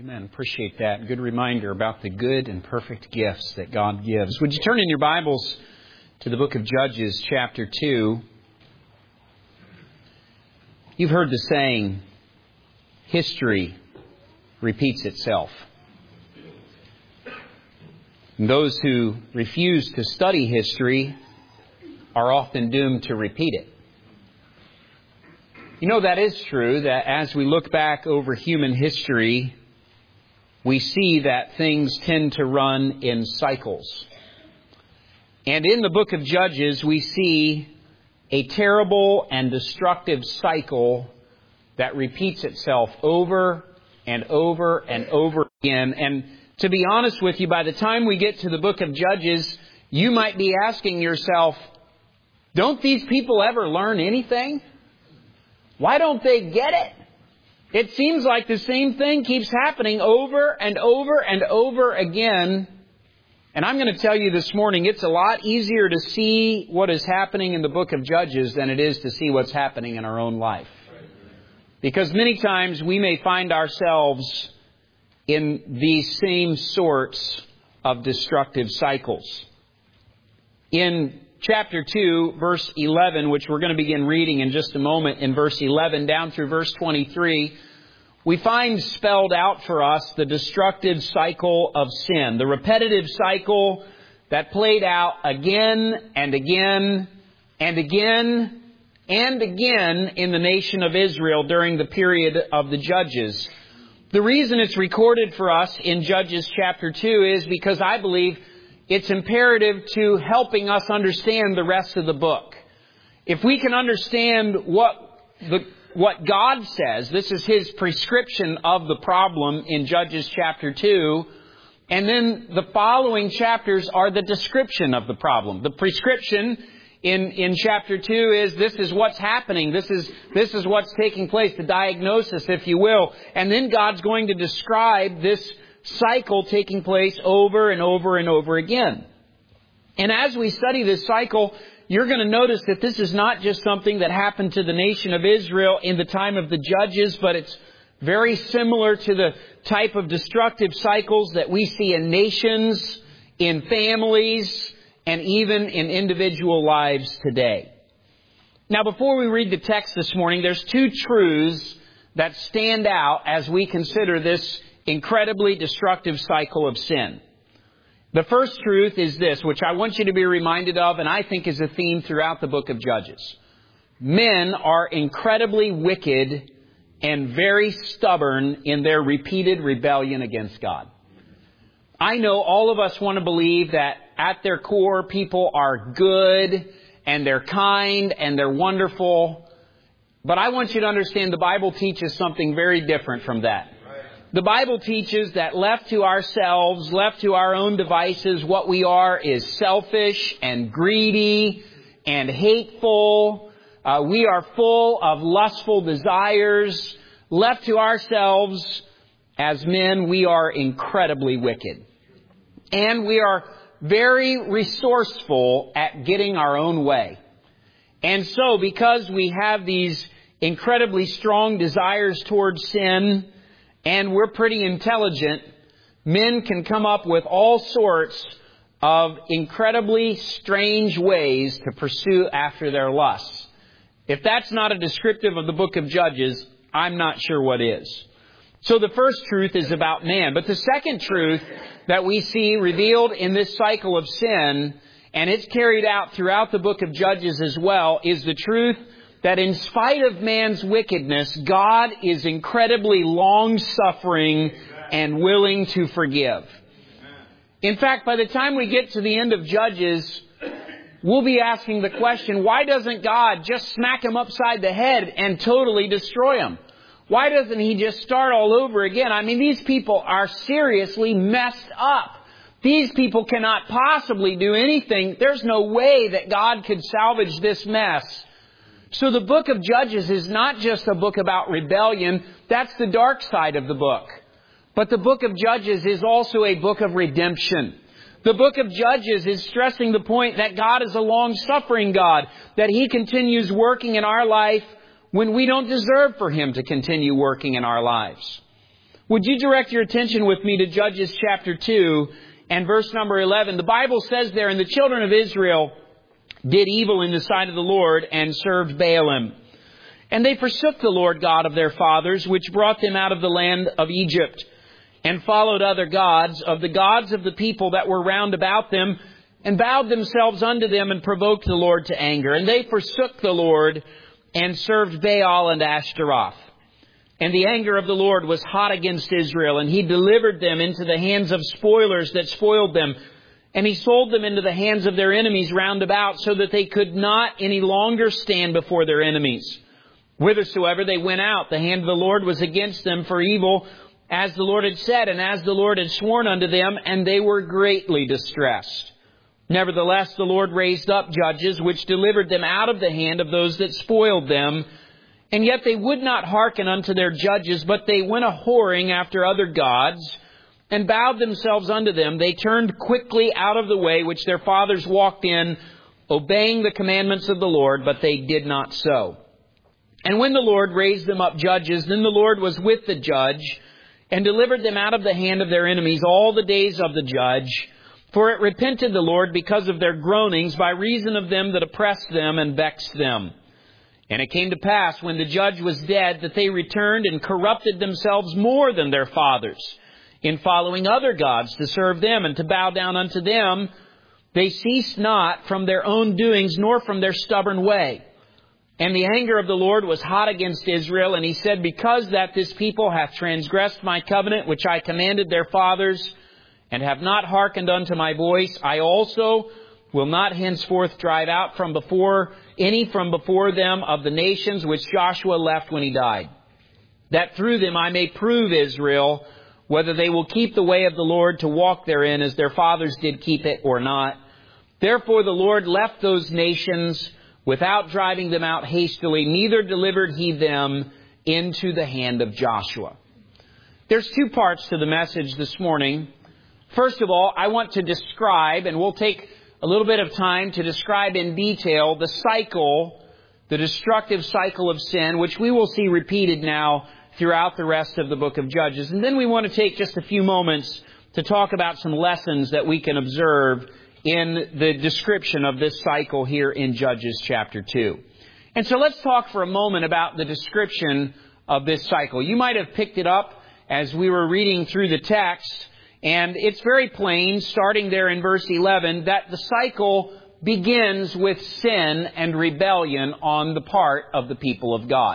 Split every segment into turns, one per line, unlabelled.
Amen. Appreciate that. Good reminder about the good and perfect gifts that God gives. Would you turn in your Bibles to the book of Judges, chapter 2. You've heard the saying, history repeats itself. And those who refuse to study history are often doomed to repeat it. You know, that is true, that as we look back over human history, we see that things tend to run in cycles. And in the book of Judges, we see a terrible and destructive cycle that repeats itself over and over and over again. And to be honest with you, by the time we get to the book of Judges, you might be asking yourself, don't these people ever learn anything? Why don't they get it? It seems like the same thing keeps happening over and over and over again. And I'm going to tell you this morning, it's a lot easier to see what is happening in the book of Judges than it is to see what's happening in our own life. Because many times we may find ourselves in these same sorts of destructive cycles. In chapter 2, verse 11, which we're going to begin reading in just a moment, in verse 11 down through verse 23, we find spelled out for us the destructive cycle of sin, the repetitive cycle that played out again and again and again and again in the nation of Israel during the period of the Judges. The reason it's recorded for us in Judges chapter 2 is because I believe it's imperative to helping us understand the rest of the book. If we can understand what God says, this is His prescription of the problem in Judges chapter 2, and then the following chapters are the description of the problem. The prescription in chapter 2 is this is what's happening, this is what's taking place, the diagnosis, if you will. And then God's going to describe this cycle taking place over and over and over again. And as we study this cycle, you're going to notice that this is not just something that happened to the nation of Israel in the time of the Judges, but it's very similar to the type of destructive cycles that we see in nations, in families, and even in individual lives today. Now, before we read the text this morning, there's two truths that stand out as we consider this incredibly destructive cycle of sin. The first truth is this, which I want you to be reminded of, and I think is a theme throughout the book of Judges. Men are incredibly wicked and very stubborn in their repeated rebellion against God. I know all of us want to believe that at their core, people are good and they're kind and they're wonderful. But I want you to understand the Bible teaches something very different from that. The Bible teaches that left to ourselves, left to our own devices, what we are is selfish and greedy and hateful. We are full of lustful desires. Left to ourselves, as men, we are incredibly wicked. And we are very resourceful at getting our own way. And so, because we have these incredibly strong desires towards sin, and we're pretty intelligent, men can come up with all sorts of incredibly strange ways to pursue after their lusts. If that's not a descriptive of the book of Judges, I'm not sure what is. So the first truth is about man. But the second truth that we see revealed in this cycle of sin, and it's carried out throughout the book of Judges as well, is the truth that in spite of man's wickedness, God is incredibly long-suffering and willing to forgive. In fact, by the time we get to the end of Judges, we'll be asking the question, why doesn't God just smack him upside the head and totally destroy him? Why doesn't He just start all over again? I mean, these people are seriously messed up. These people cannot possibly do anything. There's no way that God could salvage this mess. So the book of Judges is not just a book about rebellion. That's the dark side of the book. But the book of Judges is also a book of redemption. The book of Judges is stressing the point that God is a long-suffering God, that He continues working in our life when we don't deserve for Him to continue working in our lives. Would you direct your attention with me to Judges chapter 2 and verse number 11? The Bible says there, "And the children of Israel did evil in the sight of the Lord and served Baalim. And they forsook the Lord God of their fathers, which brought them out of the land of Egypt, and followed other gods of the people that were round about them, and bowed themselves unto them, and provoked the Lord to anger. And they forsook the Lord, and served Baal and Ashtaroth. And the anger of the Lord was hot against Israel, and He delivered them into the hands of spoilers that spoiled them. And He sold them into the hands of their enemies round about, so that they could not any longer stand before their enemies. Whithersoever they went out, the hand of the Lord was against them for evil, as the Lord had said, and as the Lord had sworn unto them, and they were greatly distressed. Nevertheless, the Lord raised up judges, which delivered them out of the hand of those that spoiled them. And yet they would not hearken unto their judges, but they went a-whoring after other gods, and bowed themselves unto them. They turned quickly out of the way which their fathers walked in, obeying the commandments of the Lord, but they did not so. And when the Lord raised them up judges, then the Lord was with the judge, and delivered them out of the hand of their enemies all the days of the judge. For it repented the Lord because of their groanings, by reason of them that oppressed them and vexed them. And it came to pass, when the judge was dead, that they returned and corrupted themselves more than their fathers, in following other gods to serve them and to bow down unto them. They ceased not from their own doings, nor from their stubborn way. And the anger of the Lord was hot against Israel, and He said, Because that this people hath transgressed my covenant, which I commanded their fathers, and have not hearkened unto my voice, I also will not henceforth drive out from before them of the nations which Joshua left when he died, that through them I may prove Israel, whether they will keep the way of the Lord to walk therein, as their fathers did keep it, or not. Therefore the Lord left those nations without driving them out hastily, neither delivered He them into the hand of Joshua." There's two parts to the message this morning. First of all, I want to describe, and we'll take a little bit of time to describe in detail the cycle, the destructive cycle of sin, which we will see repeated now throughout the rest of the book of Judges. And then we want to take just a few moments to talk about some lessons that we can observe in the description of this cycle here in Judges chapter 2. And so let's talk for a moment about the description of this cycle. You might have picked it up as we were reading through the text, and it's very plain, starting there in verse 11, that the cycle begins with sin and rebellion on the part of the people of God.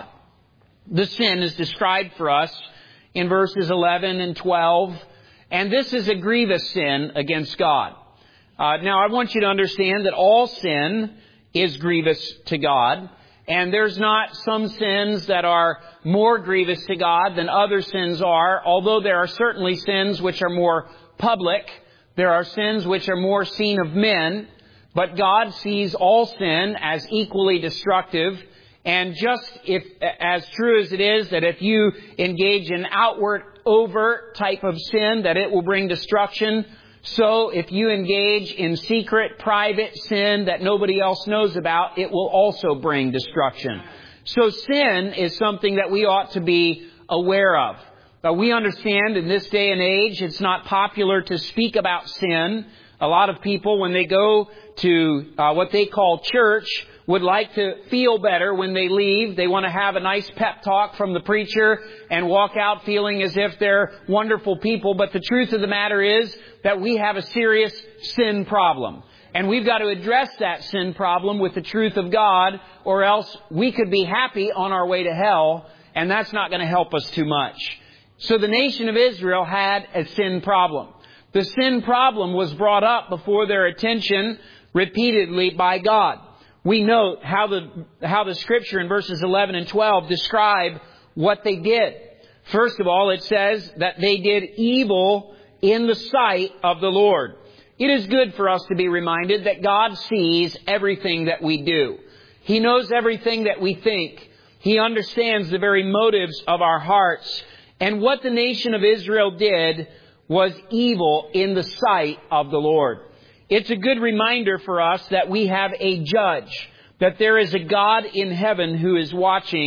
The sin is described for us in verses 11 and 12, and this is a grievous sin against God. Now, I want you to understand that all sin is grievous to God, and there's not some sins that are more grievous to God than other sins are, although there are certainly sins which are more public. There are sins which are more seen of men, but God sees all sin as equally destructive. And just as true as it is that if you engage in outward, overt type of sin, that it will bring destruction, so if you engage in secret, private sin that nobody else knows about, it will also bring destruction. So sin is something that we ought to be aware of. We understand in this day and age, it's not popular to speak about sin. A lot of people, when they go to what they call church, would like to feel better when they leave. They want to have a nice pep talk from the preacher and walk out feeling as if they're wonderful people. But the truth of the matter is that we have a serious sin problem. And we've got to address that sin problem with the truth of God, or else we could be happy on our way to hell, and that's not going to help us too much. So the nation of Israel had a sin problem. The sin problem was brought up before their attention repeatedly by God. We note how the Scripture in verses 11 and 12 describe what they did. First of all, it says that they did evil in the sight of the Lord. It is good for us to be reminded that God sees everything that we do. He knows everything that we think. He understands the very motives of our hearts. And what the nation of Israel did was evil in the sight of the Lord. It's a good reminder for us that we have a judge, that there is a God in heaven who is watching,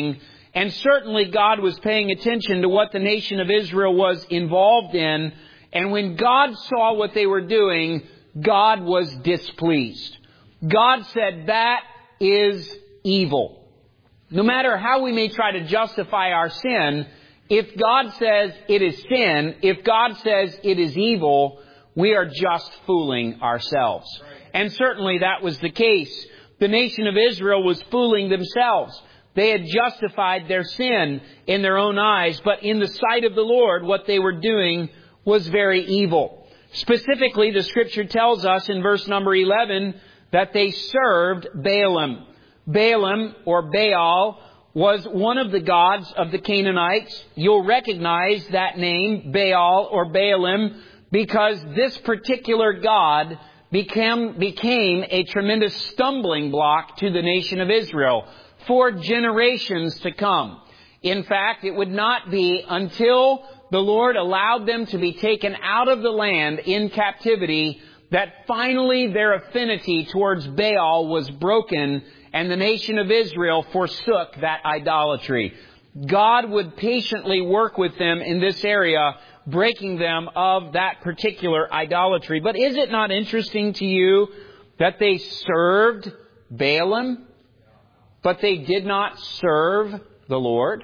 And certainly God was paying attention to what the nation of Israel was involved in. And when God saw what they were doing, God was displeased. God said, that is evil. No matter how we may try to justify our sin, if God says it is sin, if God says it is evil, we are just fooling ourselves. And certainly that was the case. The nation of Israel was fooling themselves. They had justified their sin in their own eyes, but in the sight of the Lord, what they were doing was very evil. Specifically, the Scripture tells us in verse number 11 that they served Balaam. Balaam, or Baal, was one of the gods of the Canaanites. You'll recognize that name, Baal or Balaam, because this particular god became a tremendous stumbling block to the nation of Israel for generations to come. In fact, it would not be until the Lord allowed them to be taken out of the land in captivity that finally their affinity towards Baal was broken and the nation of Israel forsook that idolatry. God would patiently work with them in this area, breaking them of that particular idolatry. But is it not interesting to you that they served Balaam, but they did not serve the Lord?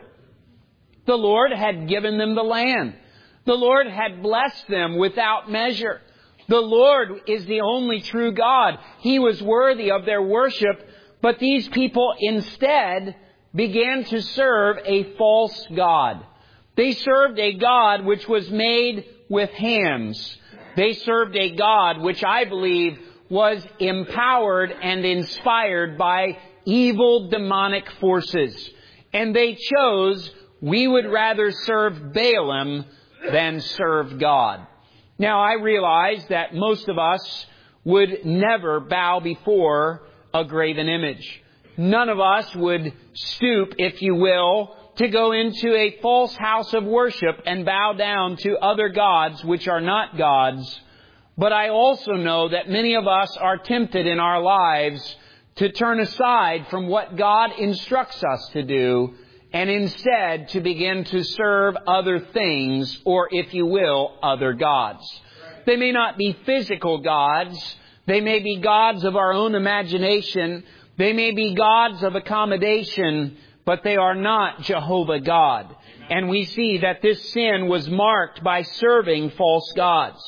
The Lord had given them the land. The Lord had blessed them without measure. The Lord is the only true God. He was worthy of their worship, but these people instead began to serve a false god. They served a god which was made with hands. They served a god which I believe was empowered and inspired by evil demonic forces. And they chose, we would rather serve Balaam than serve God. Now, I realize that most of us would never bow before a graven image. None of us would stoop, if you will, to go into a false house of worship and bow down to other gods which are not gods. But I also know that many of us are tempted in our lives to turn aside from what God instructs us to do and instead to begin to serve other things, or if you will, other gods. They may not be physical gods. They may be gods of our own imagination. They may be gods of accommodation, but they are not Jehovah God. And we see that this sin was marked by serving false gods.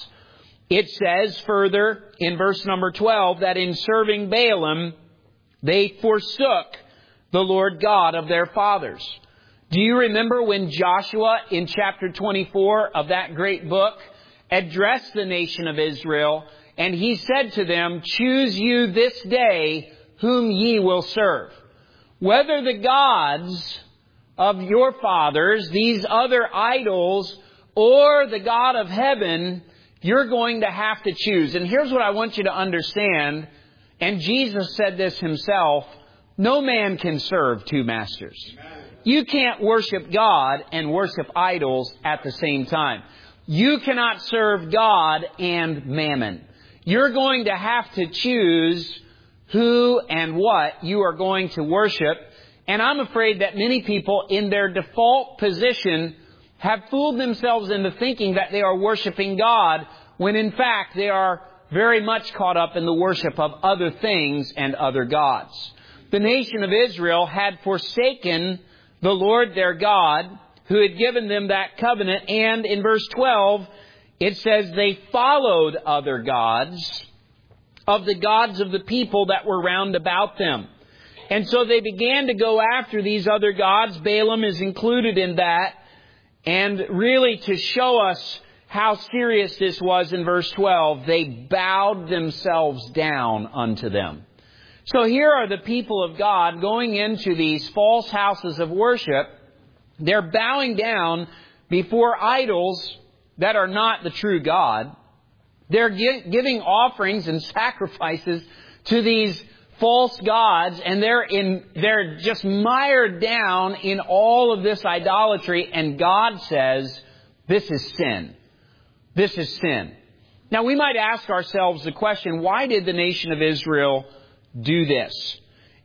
It says further in verse number 12 that in serving Balaam, they forsook the Lord God of their fathers. Do you remember when Joshua in chapter 24 of that great book addressed the nation of Israel, and he said to them, choose you this day whom ye will serve. Whether the gods of your fathers, these other idols, or the God of heaven, you're going to have to choose. And here's what I want you to understand. And Jesus said this himself, no man can serve two masters. You can't worship God and worship idols at the same time. You cannot serve God and mammon. You're going to have to choose who and what you are going to worship. And I'm afraid that many people in their default position have fooled themselves into thinking that they are worshiping God, when in fact they are very much caught up in the worship of other things and other gods. The nation of Israel had forsaken the Lord their God, who had given them that covenant. And in verse 12, it says they followed other gods of the gods of the people that were round about them. And so they began to go after these other gods. Balaam is included in that. And really to show us how serious this was in verse 12, they bowed themselves down unto them. So here are the people of God going into these false houses of worship. They're bowing down before idols that are not the true God. They're giving offerings and sacrifices to these false gods, and they're just mired down in all of this idolatry. And God says, this is sin. This is sin. Now we might ask ourselves the question, why did the nation of Israel do this?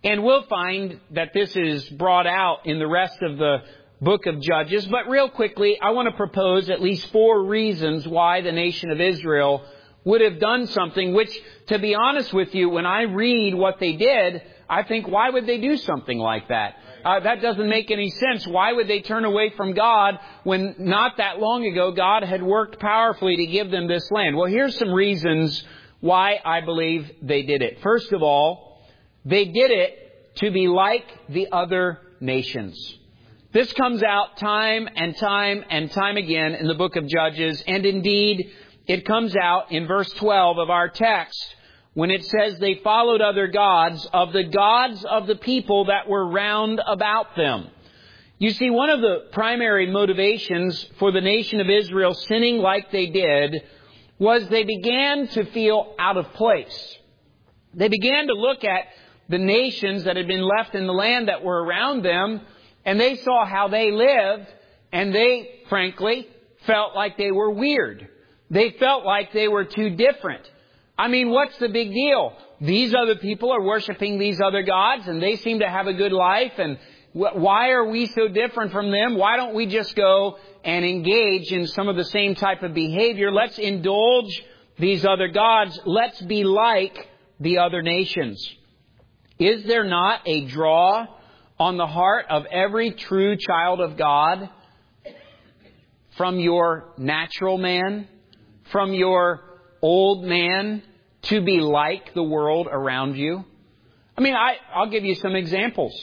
And we'll find that this is brought out in the rest of the book of Judges. But real quickly, I want to propose at least 4 reasons why the nation of Israel would have done something which, to be honest with you, when I read what they did, I think, why would they do something like that? That doesn't make any sense. Why would they turn away from God when not that long ago God had worked powerfully to give them this land? Well, here's some reasons why I believe they did it. First of all, they did it to be like the other nations. This comes out time and time and time again in the book of Judges, and indeed it comes out in verse 12 of our text when it says they followed other gods of the people that were round about them. You see, one of the primary motivations for the nation of Israel sinning like they did was they began to feel out of place. They began to look at the nations that had been left in the land that were around them, and they saw how they lived, and they, frankly, felt like they were weird. They felt like they were too different. I mean, what's the big deal? These other people are worshiping these other gods, and they seem to have a good life, and why are we so different from them? Why don't we just go and engage in some of the same type of behavior? Let's indulge these other gods. Let's be like the other nations. Is there not a draw on the heart of every true child of God from your natural man, from your old man, to be like the world around you? I mean, I'll give you some examples.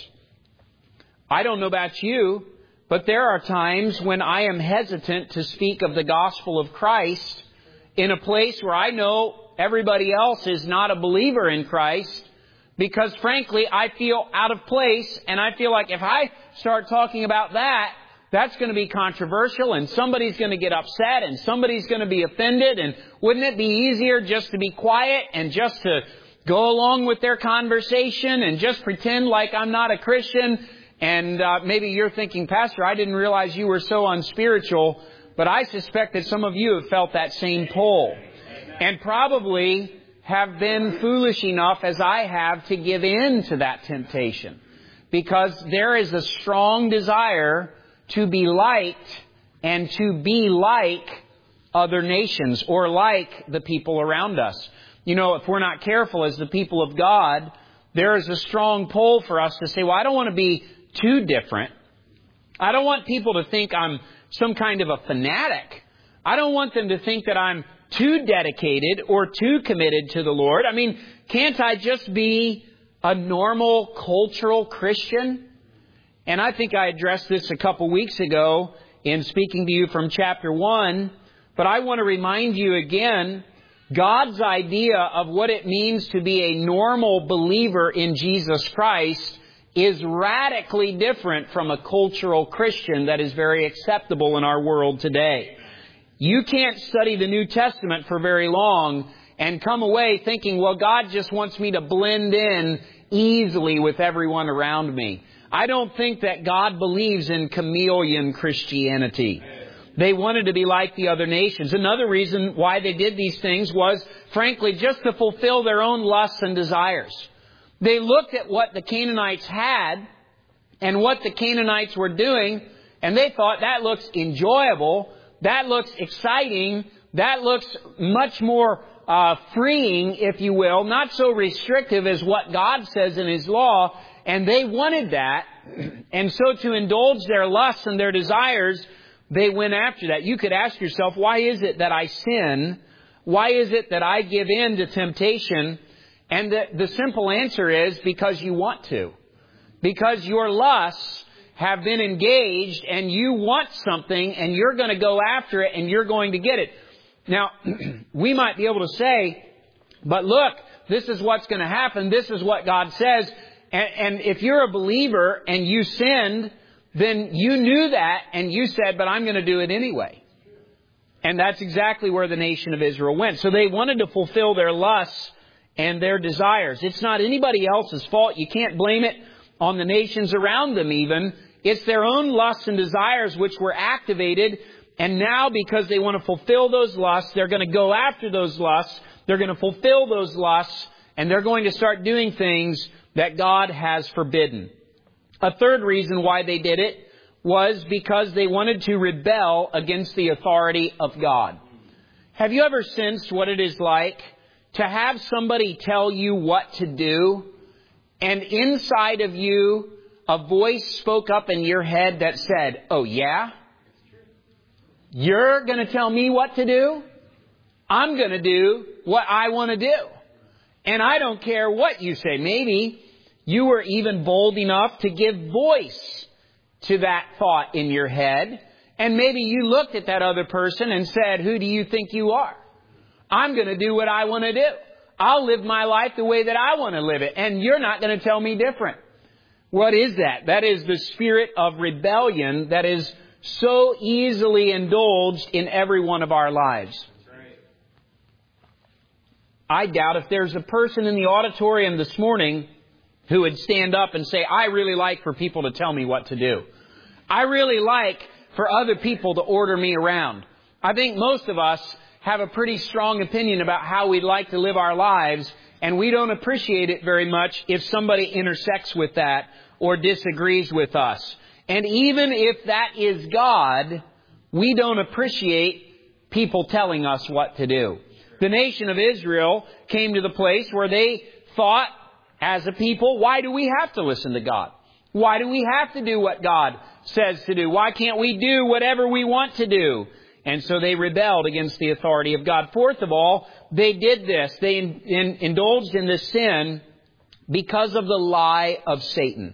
I don't know about you, but there are times when I am hesitant to speak of the gospel of Christ in a place where I know everybody else is not a believer in Christ, because frankly, I feel out of place, and I feel like if I start talking about that, that's going to be controversial, and somebody's going to get upset, and somebody's going to be offended, and wouldn't it be easier just to be quiet and just to go along with their conversation and just pretend like I'm not a Christian? And maybe you're thinking, Pastor, I didn't realize you were so unspiritual, but I suspect that some of you have felt that same pull, and probably have been foolish enough, as I have, to give in to that temptation, because there is a strong desire to be liked and to be like other nations or like the people around us. You know, if we're not careful as the people of God, there is a strong pull for us to say, well, I don't want to be too different. I don't want people to think I'm some kind of a fanatic. I don't want them to think that I'm too dedicated or too committed to the Lord. I mean, can't I just be a normal cultural Christian? And I think I addressed this a couple weeks ago in speaking to you from chapter 1. But I want to remind you again, God's idea of what it means to be a normal believer in Jesus Christ is radically different from a cultural Christian that is very acceptable in our world today. You can't study the New Testament for very long and come away thinking, well, God just wants me to blend in easily with everyone around me. I don't think that God believes in chameleon Christianity. They wanted to be like the other nations. Another reason why they did these things was, frankly, just to fulfill their own lusts and desires. They looked at what the Canaanites had and what the Canaanites were doing, and they thought, that looks enjoyable, that looks exciting, that looks much more freeing, if you will, not so restrictive as what God says in His law. And they wanted that. And so to indulge their lusts and their desires, they went after that. You could ask yourself, why is it that I sin? Why is it that I give in to temptation? And the simple answer is because you want to. Because your lusts have been engaged and you want something and you're going to go after it and you're going to get it. Now, we might be able to say, but look, this is what's going to happen. This is what God says. And if you're a believer and you sinned, then you knew that and you said, but I'm going to do it anyway. And that's exactly where the nation of Israel went. So they wanted to fulfill their lusts and their desires. It's not anybody else's fault. You can't blame it on the nations around them even. It's their own lusts and desires which were activated. And now because they want to fulfill those lusts, they're going to go after those lusts. They're going to fulfill those lusts. and they're going to start doing things that God has forbidden. A third reason why they did it was because they wanted to rebel against the authority of God. Have you ever sensed what it is like to have somebody tell you what to do, and inside of you, a voice spoke up in your head that said, "Oh yeah? You're going to tell me what to do? I'm going to do what I want to do. And I don't care what you say." Maybe you were even bold enough to give voice to that thought in your head. And maybe you looked at that other person and said, "Who do you think you are? I'm going to do what I want to do. I'll live my life the way that I want to live it. And you're not going to tell me different." What is that? That is the spirit of rebellion that is so easily indulged in every one of our lives. I doubt if there's a person in the auditorium this morning who would stand up and say, "I really like for people to tell me what to do. I really like for other people to order me around." I think most of us have a pretty strong opinion about how we'd like to live our lives, and we don't appreciate it very much if somebody intersects with that or disagrees with us. And even if that is God, we don't appreciate people telling us what to do. The nation of Israel came to the place where they thought, as a people, why do we have to listen to God? Why do we have to do what God says to do? Why can't we do whatever we want to do? And so they rebelled against the authority of God. Fourth of all, they did this. They indulged in this sin because of the lie of Satan.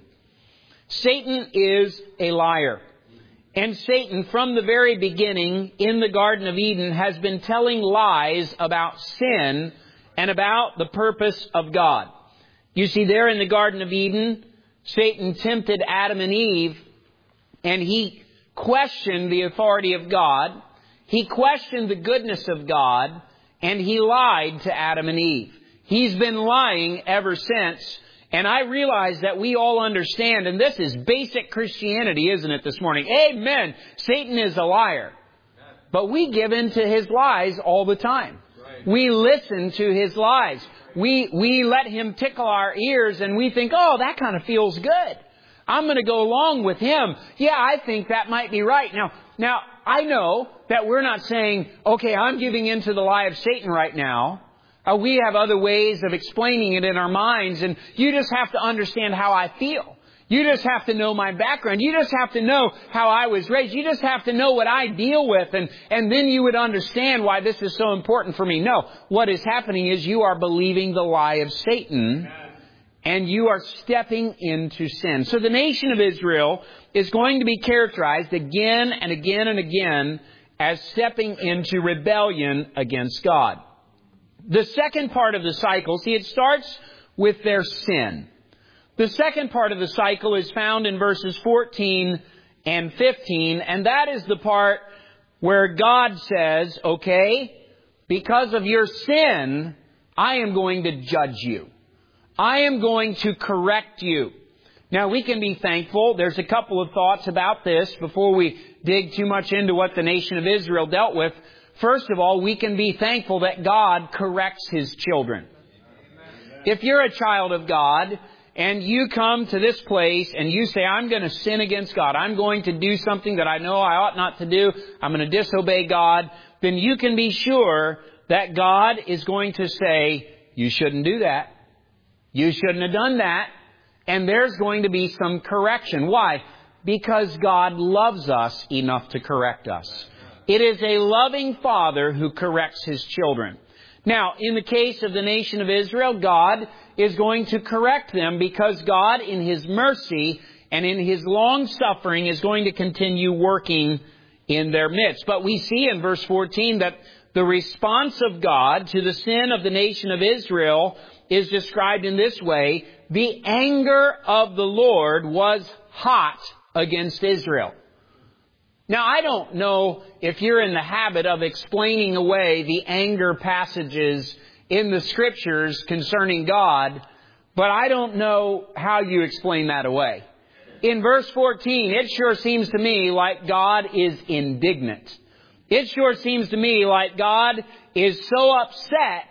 Satan is a liar. And Satan, from the very beginning in the Garden of Eden, has been telling lies about sin and about the purpose of God. You see, there in the Garden of Eden, Satan tempted Adam and Eve, and he questioned the authority of God. He questioned the goodness of God, and he lied to Adam and Eve. He's been lying ever since. And I realize that we all understand, and this is basic Christianity, isn't it, this morning? Amen. Satan is a liar. But we give in to his lies all the time. We listen to his lies. We let him tickle our ears, and we think, "Oh, that kind of feels good. I'm going to go along with him. Yeah, I think that might be right." Now, I know that we're not saying, "Okay, I'm giving in to the lie of Satan right now." We have other ways of explaining it in our minds, and you just have to understand how I feel. You just have to know my background. You just have to know how I was raised. You just have to know what I deal with, and then you would understand why this is so important for me. No, what is happening is you are believing the lie of Satan, and you are stepping into sin. So the nation of Israel is going to be characterized again and again and again as stepping into rebellion against God. The second part of the cycle, see, it starts with their sin. The second part of the cycle is found in verses 14 and 15, and that is the part where God says, "Okay, because of your sin, I am going to judge you. I am going to correct you." Now, we can be thankful. There's a couple of thoughts about this before we dig too much into what the nation of Israel dealt with. First of all, we can be thankful that God corrects His children. If you're a child of God and you come to this place and you say, "I'm going to sin against God. I'm going to do something that I know I ought not to do. I'm going to disobey God," then you can be sure that God is going to say, "You shouldn't do that. You shouldn't have done that." And there's going to be some correction. Why? Because God loves us enough to correct us. It is a loving Father who corrects His children. Now, in the case of the nation of Israel, God is going to correct them because God, in His mercy and in His long suffering, is going to continue working in their midst. But we see in verse 14 that the response of God to the sin of the nation of Israel is described in this way: the anger of the Lord was hot against Israel. Now, I don't know if you're in the habit of explaining away the anger passages in the Scriptures concerning God, but I don't know how you explain that away. In verse 14, it sure seems to me like God is indignant. It sure seems to me like God is so upset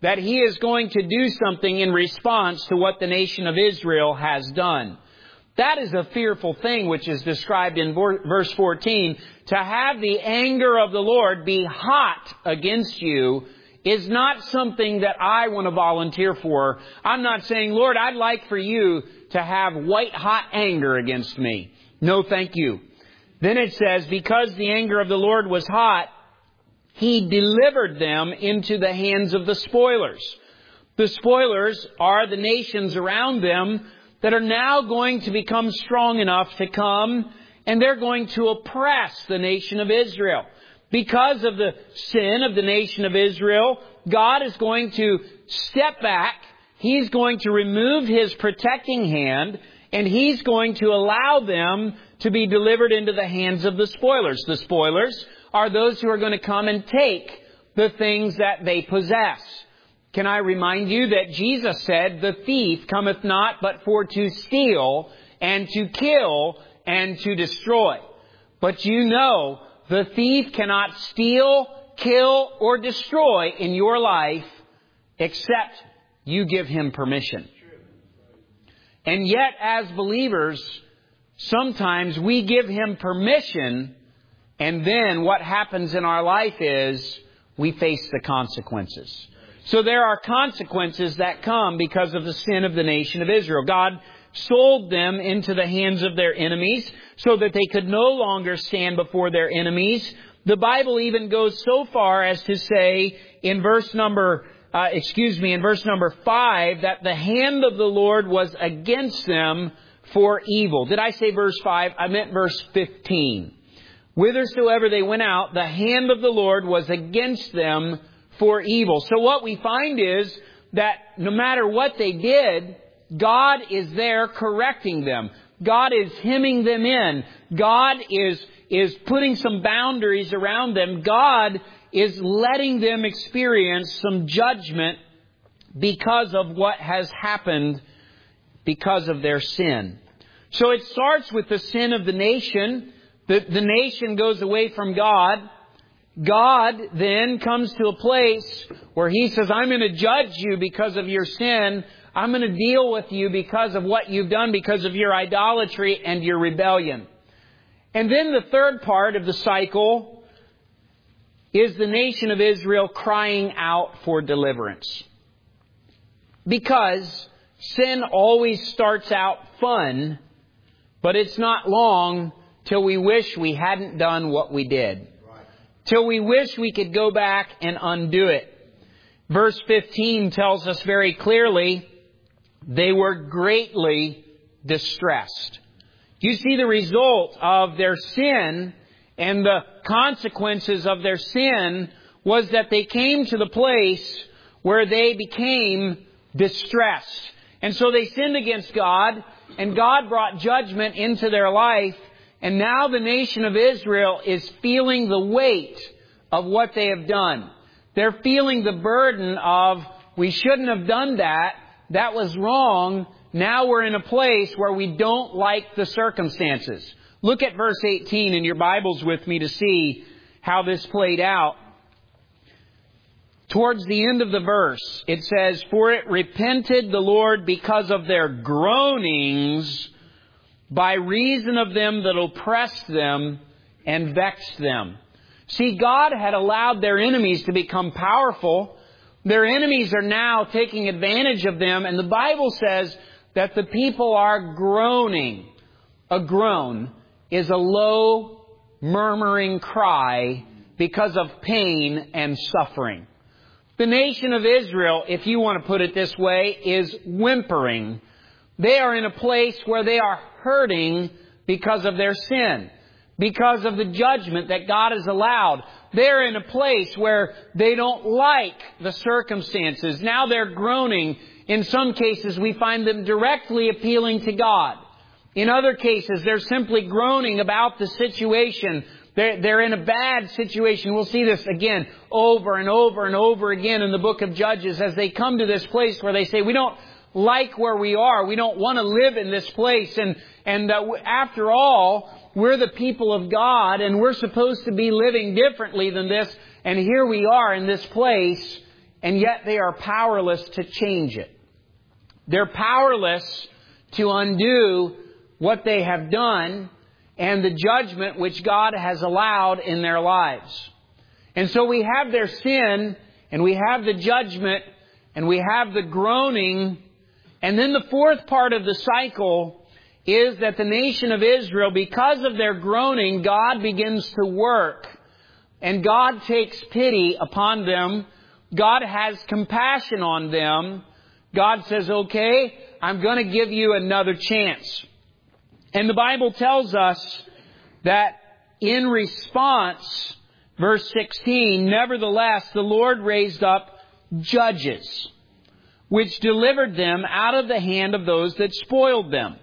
that He is going to do something in response to what the nation of Israel has done. That is a fearful thing, which is described in verse 14. To have the anger of the Lord be hot against you is not something that I want to volunteer for. I'm not saying, Lord, I'd like for you to have white hot anger against me. No, thank you. Then it says, because the anger of the Lord was hot, He delivered them into the hands of the spoilers. The spoilers are the nations around them that are now going to become strong enough to come, and they're going to oppress the nation of Israel. Because of the sin of the nation of Israel, God is going to step back. He's going to remove His protecting hand, and He's going to allow them to be delivered into the hands of the spoilers. The spoilers are those who are going to come and take the things that they possess. Can I remind you that Jesus said, the thief cometh not but for to steal and to kill and to destroy. But you know, the thief cannot steal, kill, or destroy in your life except you give him permission. And yet, as believers, sometimes we give him permission, and then what happens in our life is we face the consequences. So there are consequences that come because of the sin of the nation of Israel. God sold them into the hands of their enemies so that they could no longer stand before their enemies. The Bible even goes so far as to say in verse number 5 that the hand of the Lord was against them for evil. Did I say verse 5? I meant verse 15. Whithersoever they went out, the hand of the Lord was against them for evil. So what we find is that no matter what they did, God is there correcting them. God is hemming them in. God is putting some boundaries around them. God is letting them experience some judgment because of what has happened because of their sin. So it starts with the sin of the nation. The nation goes away from God. God then comes to a place where He says, I'm going to judge you because of your sin. I'm going to deal with you because of what you've done, because of your idolatry and your rebellion. And then the third part of the cycle is the nation of Israel crying out for deliverance. Because sin always starts out fun, but it's not long till we wish we hadn't done what we did. Till we wish we could go back and undo it. Verse 15 tells us very clearly, they were greatly distressed. You see, the result of their sin and the consequences of their sin was that they came to the place where they became distressed. And so they sinned against God, and God brought judgment into their life. And now the nation of Israel is feeling the weight of what they have done. They're feeling the burden of, we shouldn't have done that. That was wrong. Now we're in a place where we don't like the circumstances. Look at verse 18 in your Bibles with me to see how this played out. Towards the end of the verse, it says, for it repented the Lord because of their groanings, by reason of them that oppressed them and vexed them. See, God had allowed their enemies to become powerful. Their enemies are now taking advantage of them. And the Bible says that the people are groaning. A groan is a low, murmuring cry because of pain and suffering. The nation of Israel, if you want to put it this way, is whimpering. They are in a place where they are hurting because of their sin, because of the judgment that God has allowed. They're in a place where they don't like the circumstances. Now they're groaning. In some cases, we find them directly appealing to God. In other cases, they're simply groaning about the situation. They're in a bad situation. We'll see this again over and over and over again in the book of Judges as they come to this place where they say, we don't like where we are. We don't want to live in this place. And after all, we're the people of God and we're supposed to be living differently than this. And here we are in this place and yet they are powerless to change it. They're powerless to undo what they have done and the judgment which God has allowed in their lives. And so we have their sin, and we have the judgment, and we have the groaning. And then the fourth part of the cycle is that the nation of Israel, because of their groaning, God begins to work. And God takes pity upon them. God has compassion on them. God says, okay, I'm going to give you another chance. And the Bible tells us that in response, verse 16, nevertheless, the Lord raised up judges, which delivered them out of the hand of those that spoiled them.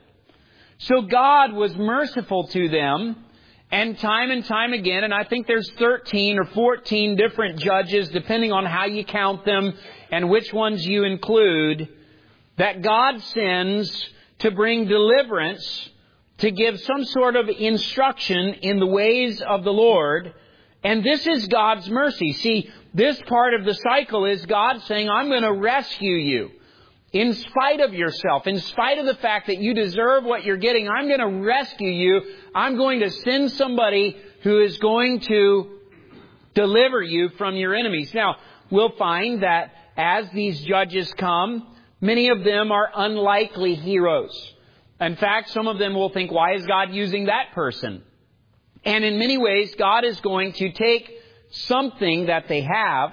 So God was merciful to them, and time again, and I think there's 13 or 14 different judges, depending on how you count them and which ones you include, that God sends to bring deliverance, to give some sort of instruction in the ways of the Lord. And this is God's mercy. See, this part of the cycle is God saying, I'm going to rescue you. In spite of yourself, in spite of the fact that you deserve what you're getting, I'm going to rescue you. I'm going to send somebody who is going to deliver you from your enemies. Now, we'll find that as these judges come, many of them are unlikely heroes. In fact, some of them will think, why is God using that person? And in many ways, God is going to take something that they have,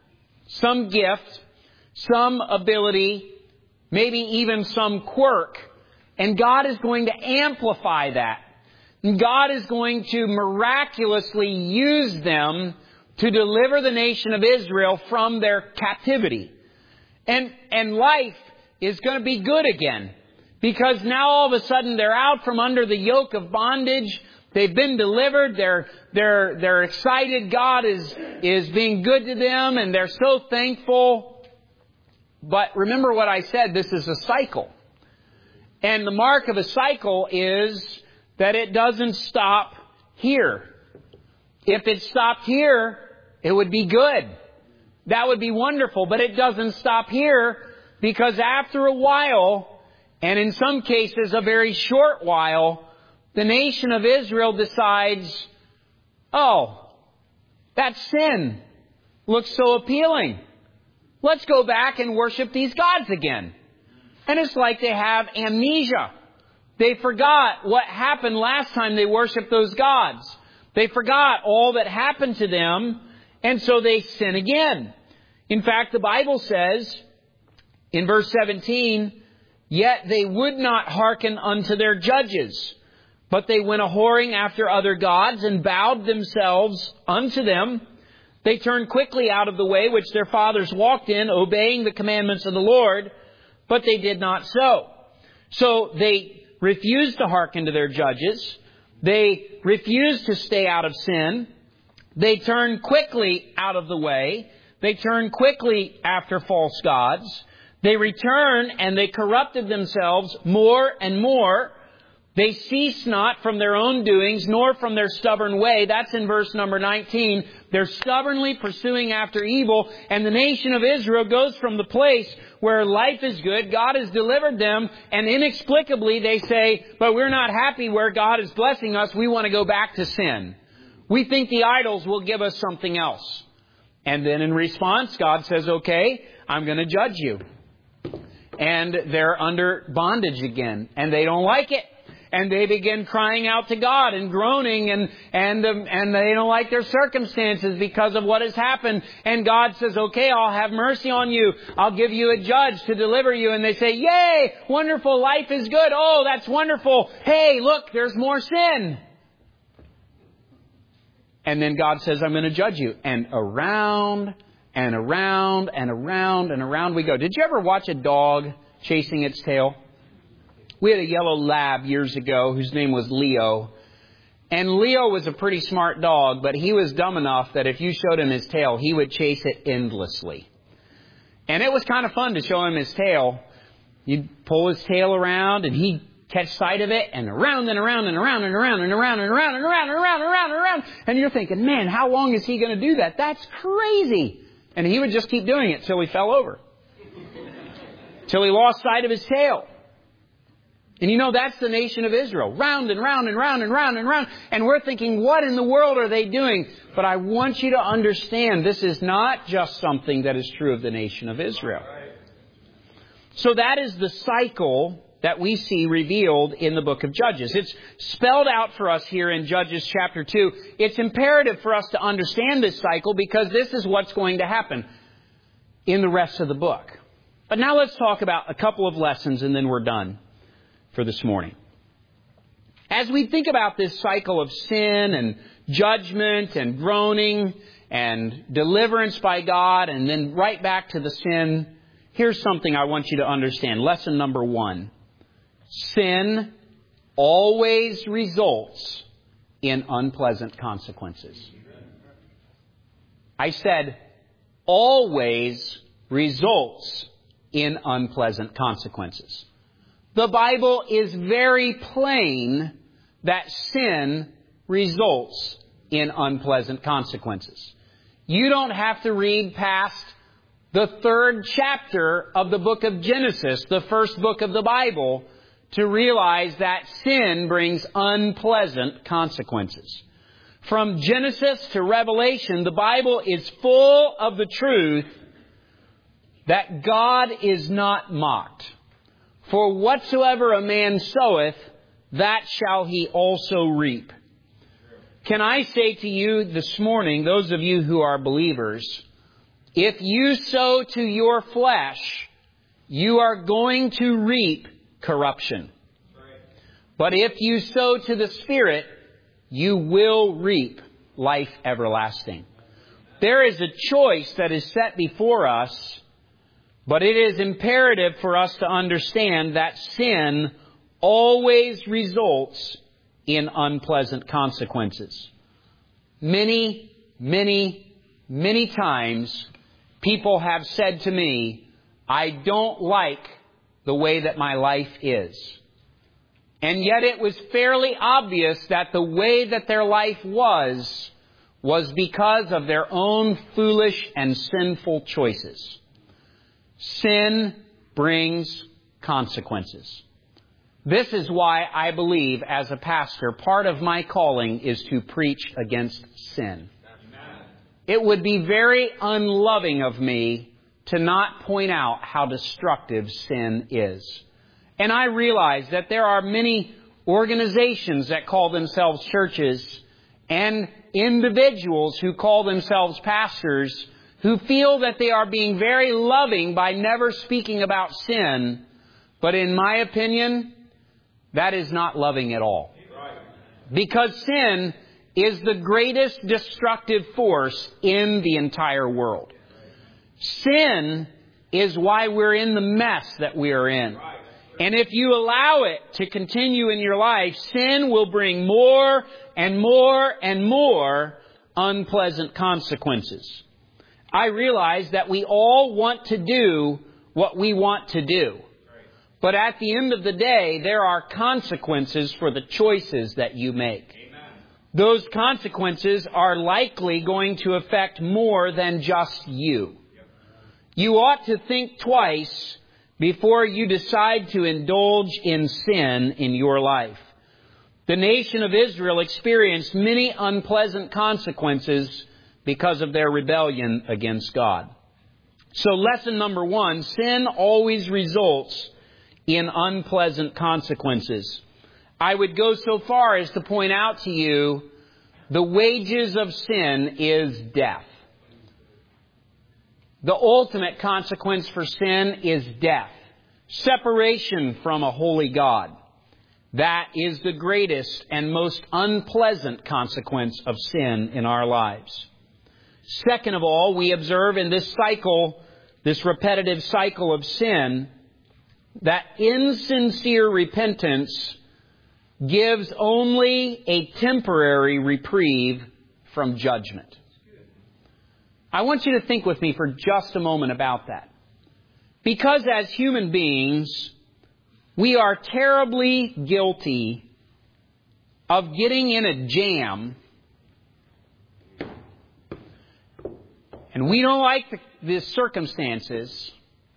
some gift, some ability, maybe even some quirk, and God is going to amplify that. And God is going to miraculously use them to deliver the nation of Israel from their captivity. And life is going to be good again. Because now all of a sudden they're out from under the yoke of bondage. They've been delivered. They're excited. God is being good to them, and they're so thankful. But remember what I said, this is a cycle. And the mark of a cycle is that it doesn't stop here. If it stopped here, it would be good. That would be wonderful. But it doesn't stop here, because after a while, and in some cases a very short while, the nation of Israel decides, oh, that sin looks so appealing. Let's go back and worship these gods again. And it's like they have amnesia. They forgot what happened last time they worshiped those gods. They forgot all that happened to them, and so they sin again. In fact, the Bible says in verse 17, yet they would not hearken unto their judges, but they went a-whoring after other gods and bowed themselves unto them. They turned quickly out of the way which their fathers walked in, obeying the commandments of the Lord, but they did not so. So they refused to hearken to their judges. They refused to stay out of sin. They turned quickly out of the way. They turned quickly after false gods. They returned and they corrupted themselves more and more. They cease not from their own doings, nor from their stubborn way. That's in verse number 19. They're stubbornly pursuing after evil, and the nation of Israel goes from the place where life is good, God has delivered them, and inexplicably they say, but we're not happy where God is blessing us, we want to go back to sin. We think the idols will give us something else. And then in response, God says, okay, I'm going to judge you. And they're under bondage again, and they don't like it. And they begin crying out to God and groaning, and they don't like their circumstances because of what has happened. And God says, okay, I'll have mercy on you. I'll give you a judge to deliver you. And they say, yay, wonderful, life is good. Oh, that's wonderful. Hey, look, there's more sin. And then God says, I'm going to judge you. And around and around and around and around we go. Did you ever watch a dog chasing its tail? We had a yellow lab years ago whose name was Leo. And Leo was a pretty smart dog, but he was dumb enough that if you showed him his tail, he would chase it endlessly. And it was kind of fun to show him his tail. You'd pull his tail around and he'd catch sight of it, and around and around and around and around and around and around and around and around and around and around. And you're thinking, man, how long is he going to do that? That's crazy. And he would just keep doing it till he fell over. Till he lost sight of his tail. And you know, that's the nation of Israel. Round and round and round and round and round. And we're thinking, what in the world are they doing? But I want you to understand, this is not just something that is true of the nation of Israel. So that is the cycle that we see revealed in the book of Judges. It's spelled out for us here in Judges chapter 2. It's imperative for us to understand this cycle because this is what's going to happen in the rest of the book. But now let's talk about a couple of lessons and then we're done for this morning. As we think about this cycle of sin and judgment and groaning and deliverance by God and then right back to the sin, here's something I want you to understand. Lesson number 1. Sin always results in unpleasant consequences. I said always results in unpleasant consequences. The Bible is very plain that sin results in unpleasant consequences. You don't have to read past the 3rd chapter of the book of Genesis, the first book of the Bible, to realize that sin brings unpleasant consequences. From Genesis to Revelation, the Bible is full of the truth that God is not mocked. For whatsoever a man soweth, that shall he also reap. Can I say to you this morning, those of you who are believers, if you sow to your flesh, you are going to reap corruption. But if you sow to the Spirit, you will reap life everlasting. There is a choice that is set before us, but it is imperative for us to understand that sin always results in unpleasant consequences. Many, many, many times people have said to me, I don't like the way that my life is. And yet it was fairly obvious that the way that their life was because of their own foolish and sinful choices. Sin brings consequences. This is why I believe, as a pastor, part of my calling is to preach against sin. It would be very unloving of me to not point out how destructive sin is. And I realize that there are many organizations that call themselves churches and individuals who call themselves pastors who feel that they are being very loving by never speaking about sin. But in my opinion, that is not loving at all. Because sin is the greatest destructive force in the entire world. Sin is why we're in the mess that we are in. And if you allow it to continue in your life, sin will bring more and more and more unpleasant consequences. I realize that we all want to do what we want to do. But at the end of the day, there are consequences for the choices that you make. Those consequences are likely going to affect more than just you. You ought to think twice before you decide to indulge in sin in your life. The nation of Israel experienced many unpleasant consequences because of their rebellion against God. So lesson number 1, sin always results in unpleasant consequences. I would go so far as to point out to you the wages of sin is death. The ultimate consequence for sin is death. Separation from a holy God. That is the greatest and most unpleasant consequence of sin in our lives. Second of all, we observe in this cycle, this repetitive cycle of sin, that insincere repentance gives only a temporary reprieve from judgment. I want you to think with me for just a moment about that. Because as human beings, we are terribly guilty of getting in a jam and we don't like the circumstances,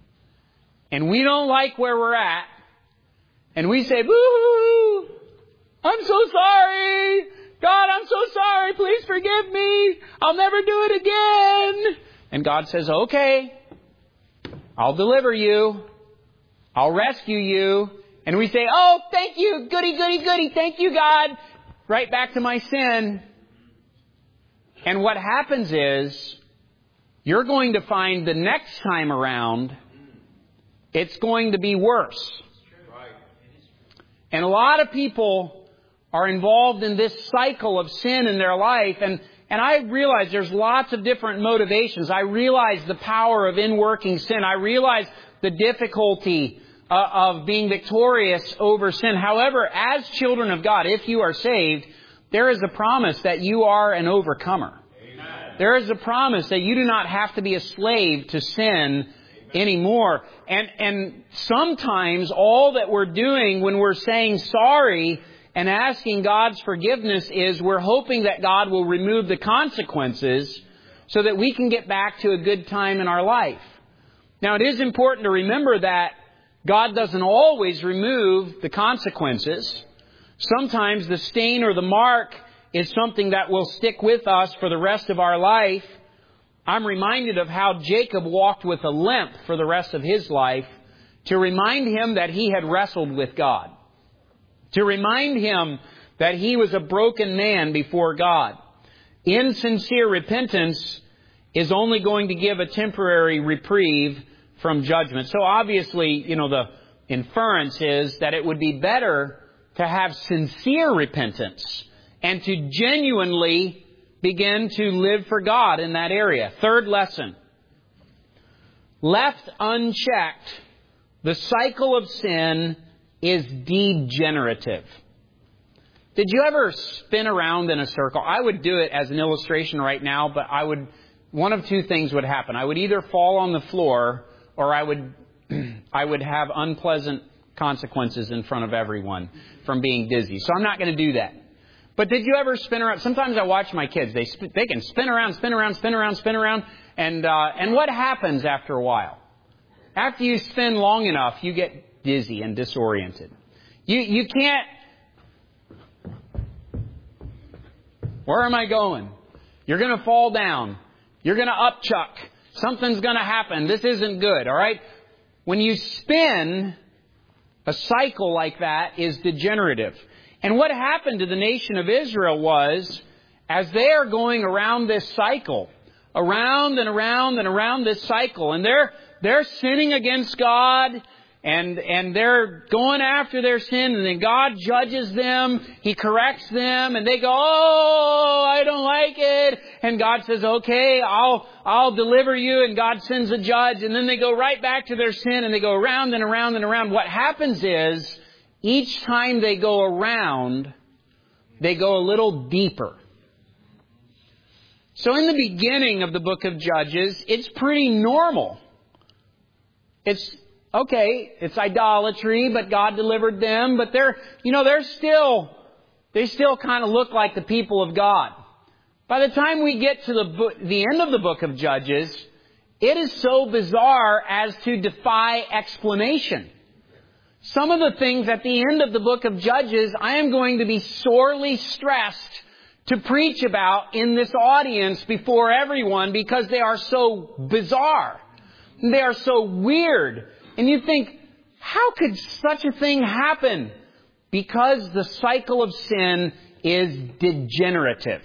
and we don't like where we're at, and we say, boo-hoo, I'm so sorry. God, I'm so sorry. Please forgive me. I'll never do it again. And God says, okay, I'll deliver you. I'll rescue you. And we say, oh, thank you. Goody, goody, goody. Thank you, God. Right back to my sin. And what happens is, you're going to find the next time around, it's going to be worse. And a lot of people are involved in this cycle of sin in their life. And I realize there's lots of different motivations. I realize the power of inworking sin. I realize the difficulty of being victorious over sin. However, as children of God, if you are saved, there is a promise that you are an overcomer. Amen. There is a promise that you do not have to be a slave to sin anymore. And sometimes all that we're doing when we're saying sorry and asking God's forgiveness is we're hoping that God will remove the consequences so that we can get back to a good time in our life. Now, it is important to remember that God doesn't always remove the consequences. Sometimes the stain or the mark is something that will stick with us for the rest of our life. I'm reminded of how Jacob walked with a limp for the rest of his life to remind him that he had wrestled with God. To remind him that he was a broken man before God. Insincere repentance is only going to give a temporary reprieve from judgment. So obviously, the inference is that it would be better to have sincere repentance and to genuinely begin to live for God in that area. Third lesson. Left unchecked, the cycle of sin is degenerative. Did you ever spin around in a circle? I would do it as an illustration right now, but one of two things would happen. I would either fall on the floor or I would have unpleasant consequences in front of everyone from being dizzy. So I'm not going to do that. But did you ever spin around? Sometimes I watch my kids. They can spin around. And what happens after a while? After you spin long enough, you get dizzy and disoriented. You can't... Where am I going? You're going to fall down. You're going to upchuck. Something's going to happen. This isn't good, all right? When you spin, a cycle like that is degenerative. And what happened to the nation of Israel was, as they are going around this cycle, around and around this cycle, and they're sinning against God, and they're going after their sin, and then God judges them, He corrects them, and they go, oh, I don't like it. And God says, okay, I'll deliver you, and God sends a judge, and then they go right back to their sin, and they go around and around and around. What happens is, each time they go around, they go a little deeper. So in the beginning of the book of Judges, it's pretty normal. It's idolatry, but God delivered them. But they still kind of look like the people of God. By the time we get to the end of the book of Judges, it is so bizarre as to defy explanation. Some of the things at the end of the book of Judges, I am going to be sorely stressed to preach about in this audience before everyone because they are so bizarre. They are so weird. And you think, how could such a thing happen? Because the cycle of sin is degenerative.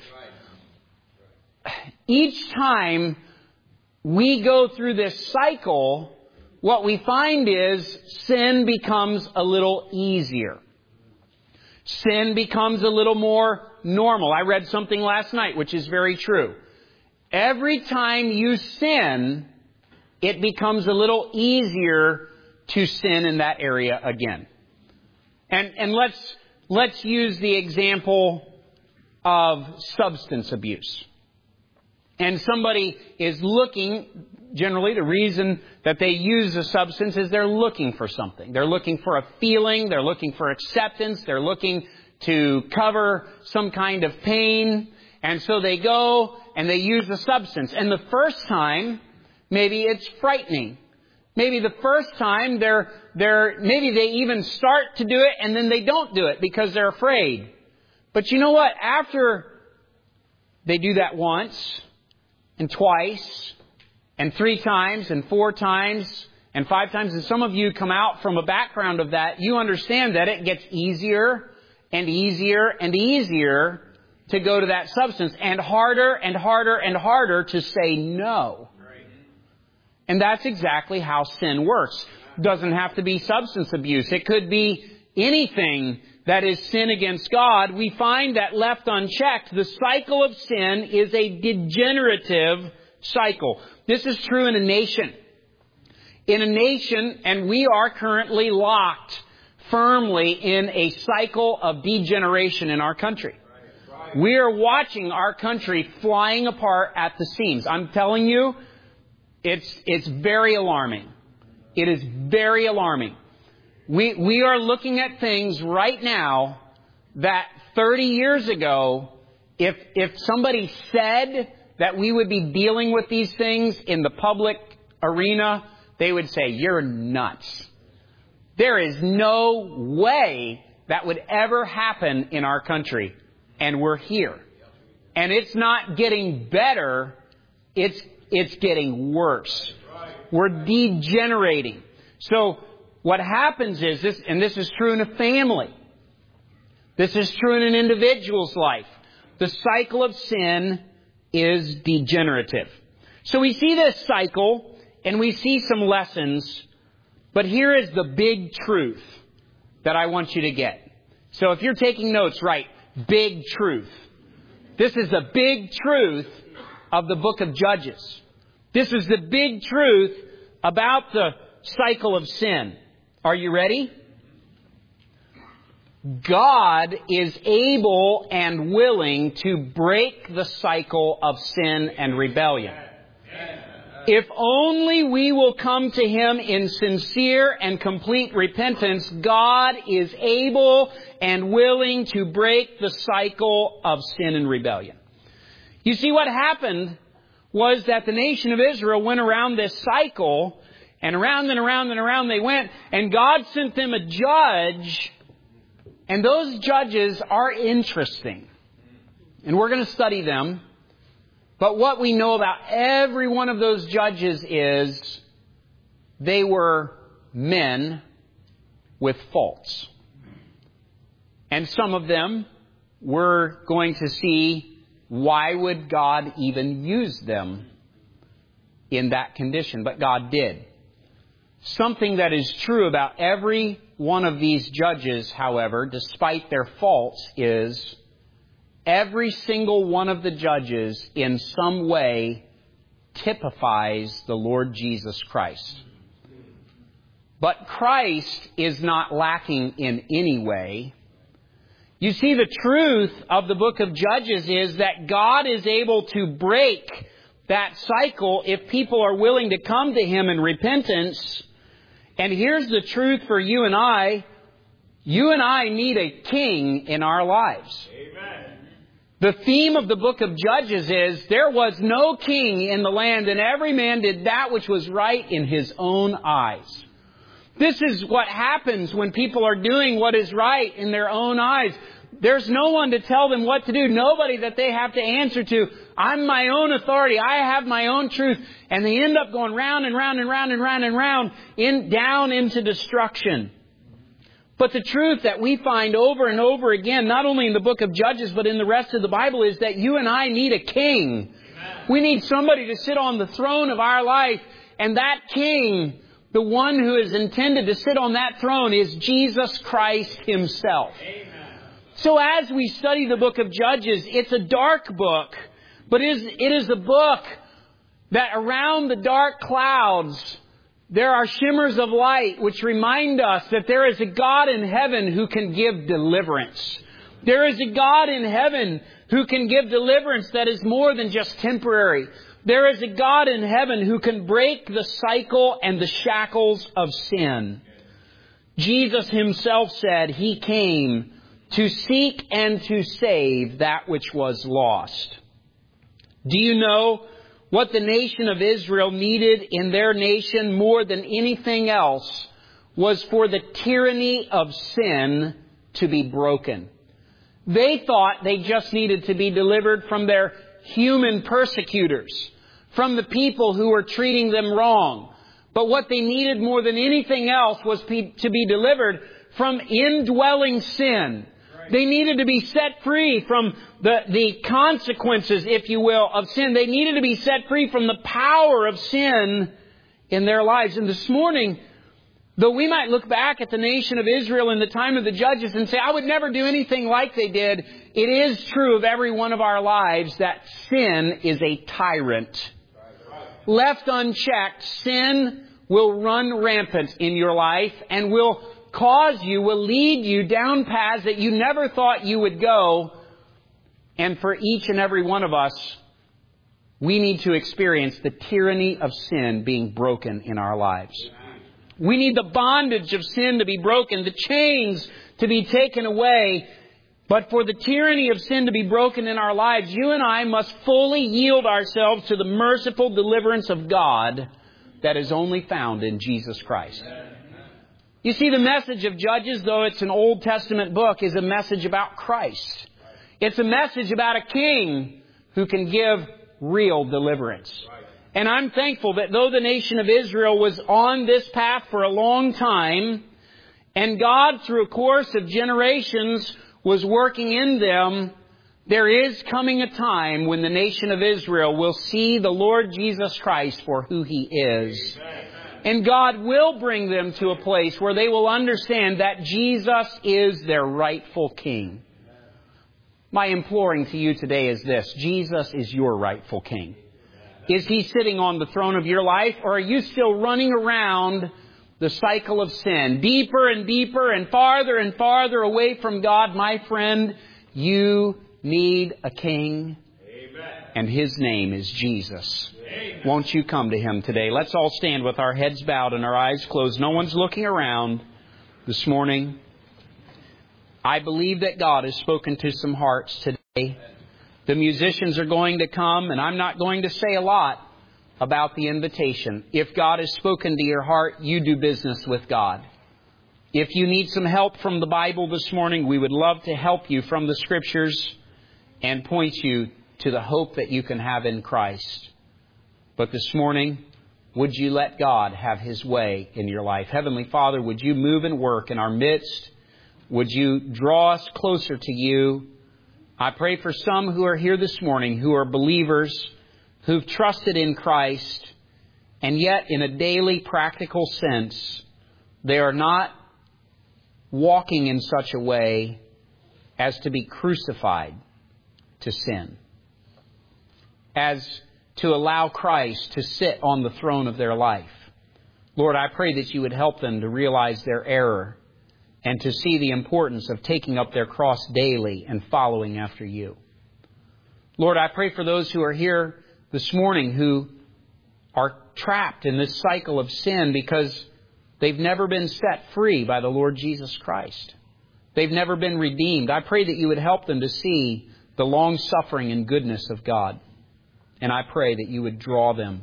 Each time we go through this cycle, what we find is sin becomes a little easier. Sin becomes a little more normal. I read something last night, which is very true. Every time you sin, it becomes a little easier to sin in that area again. And let's use the example of substance abuse. And somebody is looking, generally the reason that they use a substance is they're looking for something. They're looking for a feeling. They're looking for acceptance. They're looking to cover some kind of pain. And so they go and they use the substance. And the first time, maybe it's frightening. Maybe the first time maybe they even start to do it and then they don't do it because they're afraid. But you know what? After they do that once and twice and 3 times and 4 times and 5 times, and some of you come out from a background of that, you understand that it gets easier and easier and easier to go to that substance, and harder and harder and harder to say no. And that's exactly how sin works. It doesn't have to be substance abuse. It could be anything that is sin against God. We find that left unchecked, the cycle of sin is a degenerative cycle. This is true in a nation. In a nation, and we are currently locked firmly in a cycle of degeneration in our country. We are watching our country flying apart at the seams. I'm telling you, it's very alarming. It is very alarming. We are looking at things right now that 30 years ago, if somebody said that we would be dealing with these things in the public arena, they would say, "You're nuts." There is no way that would ever happen in our country. And we're here. And it's not getting better. It's getting worse. We're degenerating. So what happens is this, and this is true in a family. This is true in an individual's life. The cycle of sin is degenerative. So we see this cycle and we see some lessons, but here is the big truth that I want you to get. So if you're taking notes, write big truth. This is the big truth of the book of Judges. This is the big truth about the cycle of sin. Are you ready? God is able and willing to break the cycle of sin and rebellion. If only we will come to Him in sincere and complete repentance, God is able and willing to break the cycle of sin and rebellion. You see, what happened was that the nation of Israel went around this cycle, and around and around and around they went, and God sent them a judge, and those judges are interesting. And we're going to study them. But what we know about every one of those judges is they were men with faults. And some of them we're going to see, why would God even use them in that condition? But God did. Something that is true about every one of these judges, however, despite their faults, is every single one of the judges in some way typifies the Lord Jesus Christ. But Christ is not lacking in any way. You see, the truth of the book of Judges is that God is able to break that cycle if people are willing to come to Him in repentance. And here's the truth for you and I. You and I need a king in our lives. Amen. The theme of the book of Judges is there was no king in the land, and every man did that which was right in his own eyes. This is what happens when people are doing what is right in their own eyes. There's no one to tell them what to do. Nobody that they have to answer to. I'm my own authority. I have my own truth. And they end up going round and round and round and round and round down into destruction. But the truth that we find over and over again, not only in the book of Judges, but in the rest of the Bible, is that you and I need a king. Amen. We need somebody to sit on the throne of our life. And that king, the one who is intended to sit on that throne, is Jesus Christ Himself. Amen. So as we study the book of Judges, it's a dark book, but it is a book that around the dark clouds, there are shimmers of light which remind us that there is a God in heaven who can give deliverance. There is a God in heaven who can give deliverance that is more than just temporary. There is a God in heaven who can break the cycle and the shackles of sin. Jesus Himself said He came to seek and to save that which was lost. Do you know what the nation of Israel needed in their nation more than anything else was for the tyranny of sin to be broken? They thought they just needed to be delivered from their human persecutors, from the people who were treating them wrong. But what they needed more than anything else was to be delivered from indwelling sin. They needed to be set free from the consequences, if you will, of sin. They needed to be set free from the power of sin in their lives. And this morning, though we might look back at the nation of Israel in the time of the Judges and say, I would never do anything like they did, it is true of every one of our lives that sin is a tyrant. Left unchecked, sin will run rampant in your life and will lead you down paths that you never thought you would go. And for each and every one of us, we need to experience the tyranny of sin being broken in our lives. We need the bondage of sin to be broken, the chains to be taken away. But for the tyranny of sin to be broken in our lives, you and I must fully yield ourselves to the merciful deliverance of God that is only found in Jesus Christ. You see, the message of Judges, though it's an Old Testament book, is a message about Christ. It's a message about a king who can give real deliverance. And I'm thankful that though the nation of Israel was on this path for a long time, and God, through a course of generations, was working in them, there is coming a time when the nation of Israel will see the Lord Jesus Christ for who He is. And God will bring them to a place where they will understand that Jesus is their rightful King. My imploring to you today is this: Jesus is your rightful King. Is He sitting on the throne of your life, or are you still running around the cycle of sin, deeper and deeper and farther away from God? My friend, you need a King, and His name is Jesus. Won't you come to Him today? Let's all stand with our heads bowed and our eyes closed. No one's looking around this morning. I believe that God has spoken to some hearts today. The musicians are going to come, and I'm not going to say a lot about the invitation. If God has spoken to your heart, you do business with God. If you need some help from the Bible this morning, we would love to help you from the Scriptures and point you to the hope that you can have in Christ. But this morning, would you let God have His way in your life? Heavenly Father, would you move and work in our midst? Would you draw us closer to you? I pray for some who are here this morning who are believers, who've trusted in Christ, and yet in a daily practical sense, they are not walking in such a way as to be crucified to sin, as to allow Christ to sit on the throne of their life. Lord, I pray that you would help them to realize their error and to see the importance of taking up their cross daily and following after you. Lord, I pray for those who are here this morning who are trapped in this cycle of sin because they've never been set free by the Lord Jesus Christ. They've never been redeemed. I pray that you would help them to see the long suffering and goodness of God. And I pray that you would draw them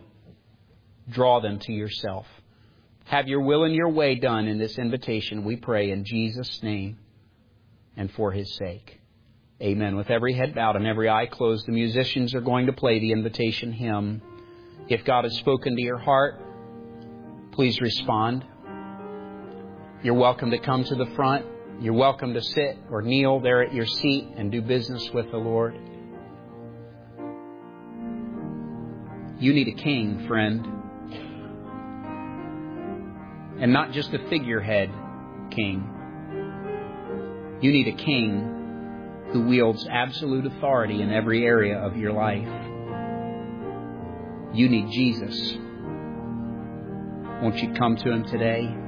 to yourself. Have your will and your way done in this invitation, we pray in Jesus' name and for His sake. Amen. With every head bowed and every eye closed, the musicians are going to play the invitation hymn. If God has spoken to your heart, please respond. You're welcome to come to the front. You're welcome to sit or kneel there at your seat and do business with the Lord. You need a king, friend. And not just a figurehead king. You need a king who wields absolute authority in every area of your life. You need Jesus. Won't you come to Him today?